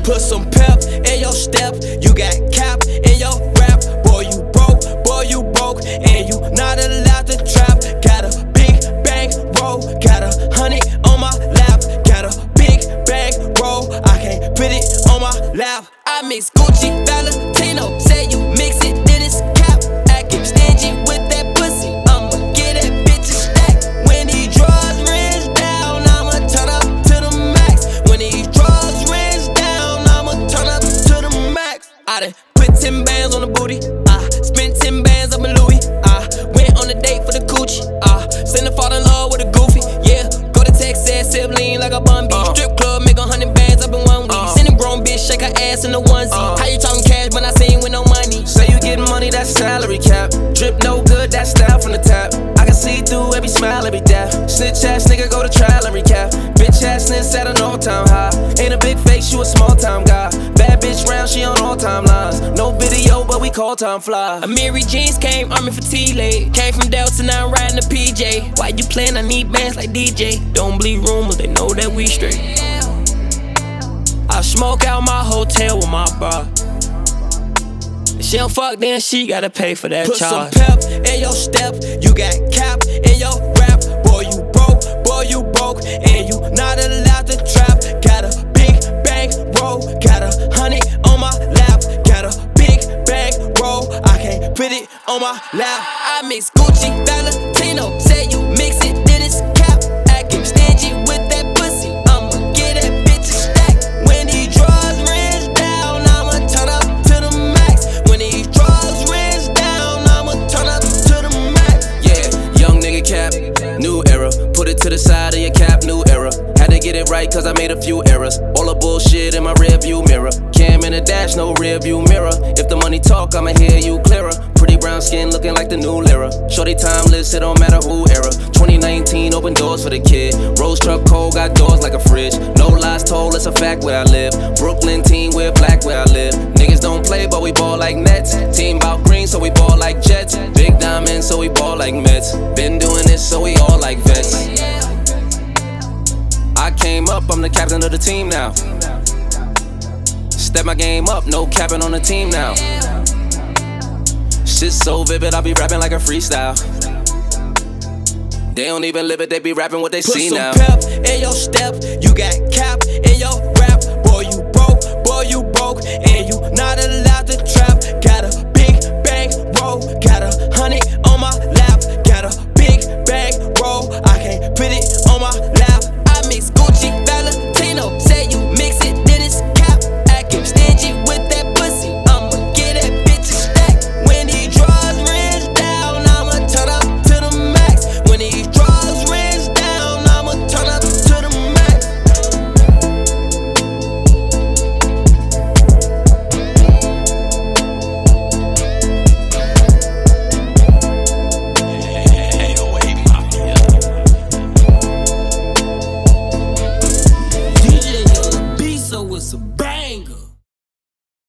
Put some pep in your step. You got cap in your rap. Boy, you broke, and you not allowed to trap. Got a big bang roll, got 100 on my lap. Got a big bang roll, I can't put it on my lap. I mix Gucci, Valentino, say you mix it, then it's cap. Acting stingy with that pussy, I'ma get that bitch a stack. When these drugs rinse down, I'ma turn up to the max. When these drugs rinse down, I'ma turn up to the max. I done put 10 bands on the booty, spent 10 bands up in Louis. Went on a date for the coochie. Send her fall in love with a goofy. Yeah, go to Texas, sip lean like a bum bee. Strip club, make 100 bands up in 1 week. Send a grown bitch, shake her ass in the onesie. How you talking cash when I see you with no money? Say you getting money, that's salary cap. Drip no good, that's style from the tap. I can see through every smile, every dap. Snitch ass nigga, go to trial and recap. Bitch ass snitch at an all-time high. Ain't a big face, you a small-time guy. Bad bitch round, she on all-time lines. No video, but we call time fly. Amiri jeans came, army for T-Leg. Came from Delta, now I'm riding the PJ. Why you playing? I need bands like DJ. Don't believe rumors, they know that we straight. I smoke out my hotel with my bra. If she don't fuck, then she gotta pay for that charge. Put some pep in your step. You got cap in your rap. Boy, you broke, and you not allowed to trap. Got a big bang roll, got 100 on my lap. Got a big bang roll, I can't put it on my lap. I mix Gucci, Valentino, say you mix it, then it's cap. Acting stingy with that pussy, I'ma get that bitch a stack. When these drugs rinse down, I'ma turn up to the max. When these drugs rinse down, I'ma turn up to the max. Yeah, young nigga cap, new era. Put it to the side of your cap, new era. Had to get it right cause I made a few errors. All the bullshit in my rear view mirror. Cam in the dash, no rear view mirror. If the money talk, I'ma hear you clearer. Pretty brown skin looking like the new Lyra. Shorty timeless, it don't matter who era. 2019, open doors for the kid. Rose truck cold, got doors like a fridge. No lies told, it's a fact where I live. Brooklyn team, we're black where I live. Niggas don't play, but we ball like Nets. Team bout green, so we ball like Jets. Big diamonds, so we ball like Mets. Been doing this, so we all like vets. I came up, I'm the captain of the team now. Step my game up, no capping on the team now. Shit so vivid, I be rapping like a freestyle. They don't even live it, they be rapping what they see now. Put some pep in your step, you got